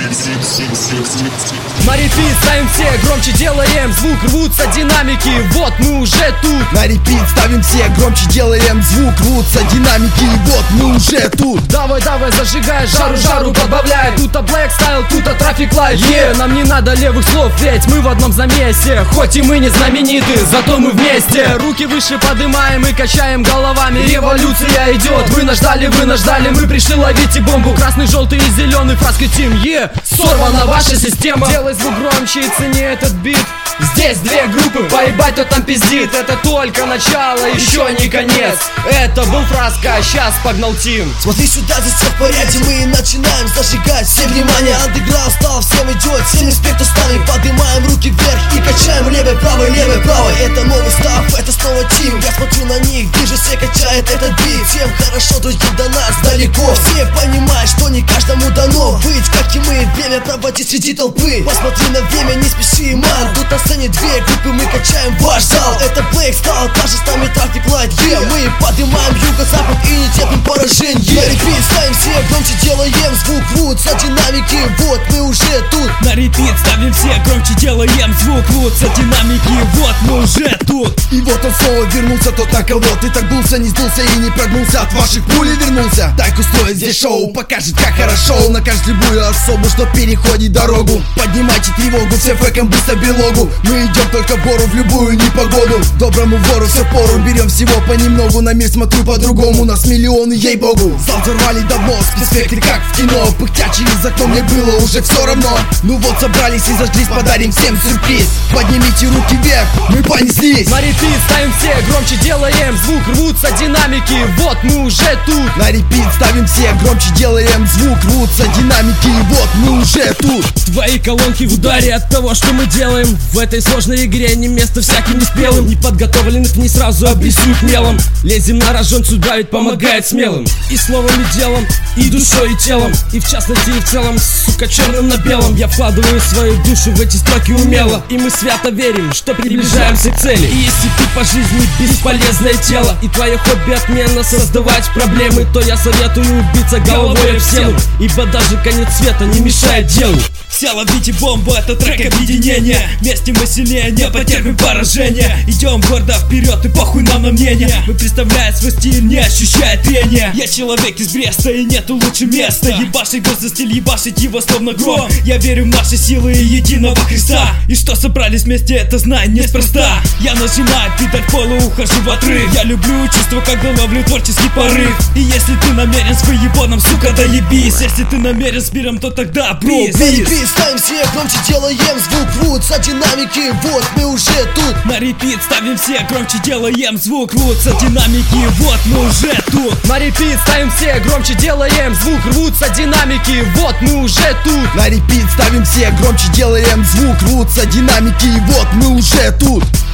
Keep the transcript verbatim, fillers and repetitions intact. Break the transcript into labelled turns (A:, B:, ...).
A: На репит ставим все, громче делаем звук, рвутся динамики, вот мы уже тут.
B: На репит ставим все, громче делаем звук, рвутся динамики, вот мы уже тут.
A: Давай, давай, зажигай, жару, жару подбавляй. Тут-то Black Style, тут-то Traffic Light. Yeah, нам не надо левых слов, ведь мы в одном замесе. Хоть и мы не знамениты, зато мы вместе. Руки выше поднимаем и качаем головами. Революция идет, вы нас ждали, вы нас ждали. Мы пришли ловить и бомбу, красный, желтый и зеленый. Фраской тим, yeah, сорвана ваша система. Делай звук громче и цени этот бит. Здесь две группы, поебать, кто там пиздит. Это только начало, еще не конец. Это был Фраска, а сейчас погнал Тим.
B: Смотри сюда, здесь все в порядке, мы начинаем зажигать. Все внимание, андеграунд стал, всем идет. Всем респект устали, поднимаем руки вверх и качаем левой, правой, левой, правой. Это новый став, это снова Тим. Я смотрю на них, движется, качает этот бит. Всем хорошо, друзья, до нас далеко. Все понимают, что не каждому дано быть, как и мы, время проводить среди толпы. Посмотри на время, не спеши, ман. Тут на сцене две группы, мы качаем ваш зал. Это Black Style, также с нами Traffic Light. Yeah, мы поднимаем юго-запад и не терпим поражение. На репит ставим все, громче делаем звук, рвутся динамики, вот мы уже тут.
A: На репит ставим все, громче делаем звук, рвутся динамики, вот мы уже тут.
B: И вот он снова вернулся, тот на кого ты так дулся, не сдулся и не прогнулся, от ваших пуль вернулся. Так устроит здесь шоу, покажет как хорошо. Накажет любую особу, что переходит дорогу. Поднимайте тревогу, все фэком быстро берлогу. Мы идем только в гору в любую непогоду. Доброму вору все пору, берем всего понемногу. На мир смотрю по-другому, нас миллионы, ей-богу. Зал взорвали давно, спецэффекты как в кино. Пыхтя через окно, мне было уже все равно. Ну вот собрались и зажглись, подарим всем сюрприз. Поднимите руки вверх, мы понеслись.
A: На репит ставим все, громче делаем звук, рвутся динамики, вот мы уже тут.
B: На репит ставим все, громче делаем звук, рвутся динамики, вот мы уже тут.
A: Твои колонки в ударе от того, что мы делаем. В этой сложной игре не место всяким неспелым. Неподготовленных не сразу обрисуют мелом. Лезем на рожон, судьба ведь помогает смелым. И словом, и делом, и душой, и телом. И в частности, и в целом, сука, черным на белом. Я вкладываю свою душу в эти строки умело. И мы свято верим, что приближаемся к цели. И если ты по жизни бесполезное тело, и твое хобби отменно создавать проблемы, то я советую убиться головой об стену. Ибо даже конец света не мешает делу. Все ловите бомбу, это трек объединения. Вместе мы сильнее, не потерпим поражения. Идем гордо вперед и похуй нам на мнение. Мы представляем свой стиль, не ощущая трения. Я человек из Бреста и нету лучше места. Ебашить год за стиль, ебашить его словно гром. Я верю в наши силы и единого Христа. И что собрались вместе, это знай неспроста. Я нажимаю педаль в полу, ухожу в отрыв. Я люблю чувство, когда ловлю творческий порыв. И если ты намерен с выебоном, сука, доебись. Если ты намерен с миром, то тогда бро,
B: ставим все, громче делаем звук, рвутся динамики, вот мы уже тут.
A: На репит ставим все, громче делаем звук, рвутся динамики, вот мы уже тут. На репит ставим все, громче делаем звук, рвутся динамики, вот мы уже тут.
B: На репит ставим все, громче делаем звук, рвутся динамики, вот мы уже тут.